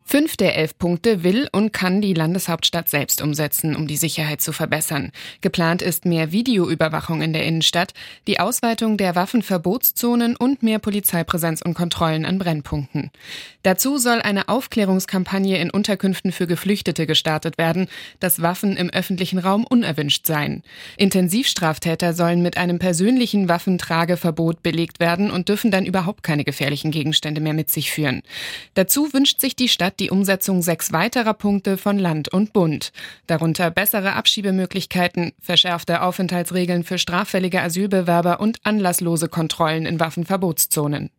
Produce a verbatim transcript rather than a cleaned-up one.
Fünf der elf Punkte will und kann die Landeshauptstadt selbst umsetzen, um die Sicherheit zu verbessern. Geplant ist mehr Videoüberwachung in der Innenstadt, die Ausweitung der Waffenverbotszonen und mehr Polizeipräsenz und Kontrollen an Brennpunkten. Dazu soll eine Aufklärungskampagne in Unterkünften für Geflüchtete gestartet werden, dass Waffen im öffentlichen Raum unerwünscht seien. Intensivstraftäter sollen mit einem persönlichen Waffentrageverbot belegt werden und dürfen dann überhaupt keine gefährlichen Gegenstände mehr mit sich führen. Dazu wünscht sich die Stadt die Umsetzung sechs weiterer Punkte von Land und Bund. Darunter bessere Abschiebemöglichkeiten, verschärfte Aufenthaltsregeln für straffällige Asylbewerber und anlasslose Kontrollen in Waffenverbotszonen.